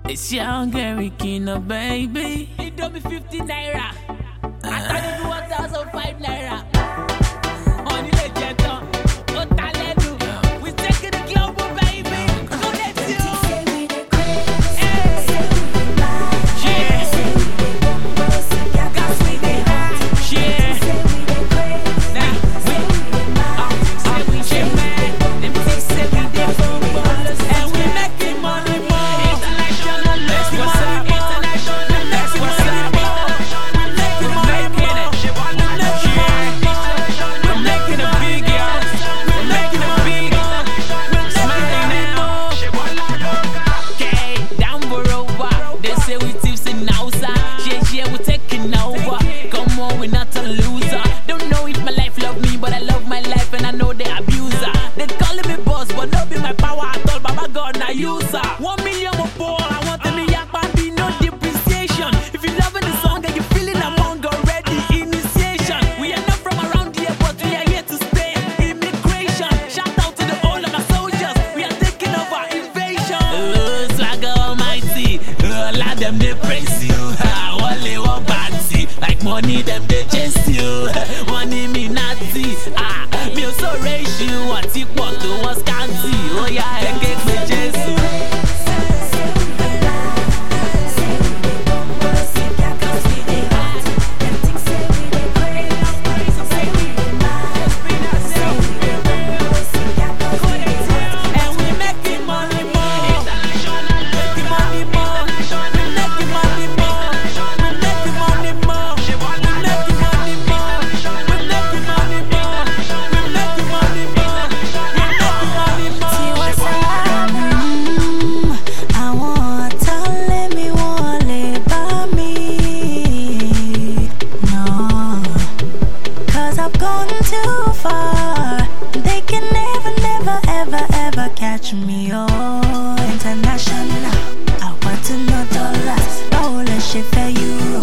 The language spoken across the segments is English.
It's young Gary Kino, baby. It don't be 50 naira. I thought it was 1,005 naira. Money legend, oh talent. We taking the global, baby. Go let you. User 1 million more ball. I want them to yak be no depreciation. If you loving the song and you feeling among already initiation. We are not from around here, but we are here to stay. Immigration. Shout out to the whole of my soldiers. We are taking over invasion. Oh, Swagger Almighty. All of them they praise you. Only one party. Like money them they chase you. Money me Nazi. Me also raise you. What you want to was candy. Oh yeah, I get me Jesus. Catch me, oh, international. I want to know dollars. All the shit for euro.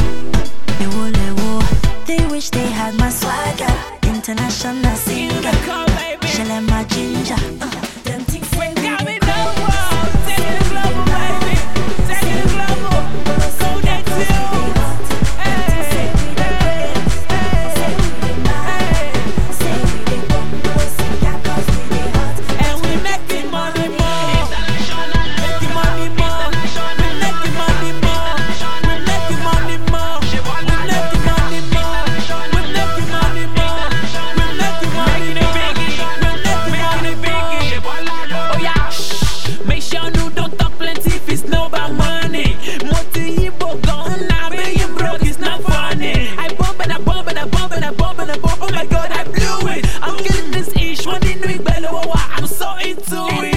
They wish they had my swagger. International singer. Shall I my ginger? Them things say we got me global. Taking the global, baby. Taking the global. Go next to. Oh my God, I blew it. I'm getting this ish. One in I'm so into it.